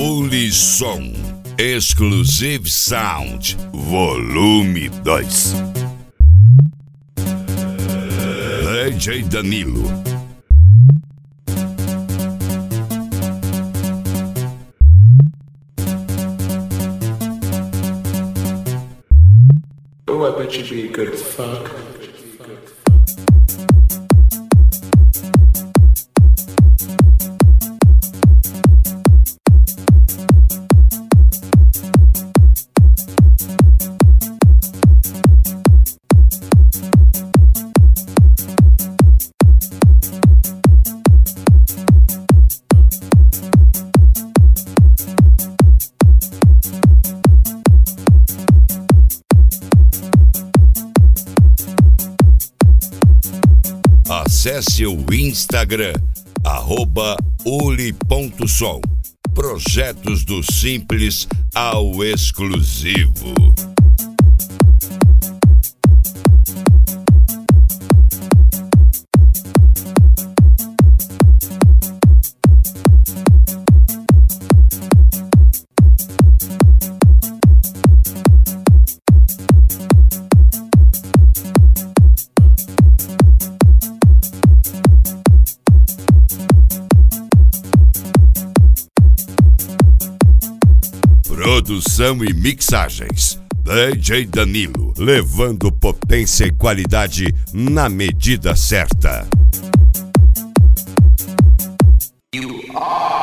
Uli Som Exclusive Sound Volume 2. DJ Danilo. Oh, I bet you'd be good as fuck. Acesse o Instagram, @uli.som. Projetos do simples ao exclusivo. Produção e mixagens, DJ Danilo, levando potência e qualidade na medida certa. You are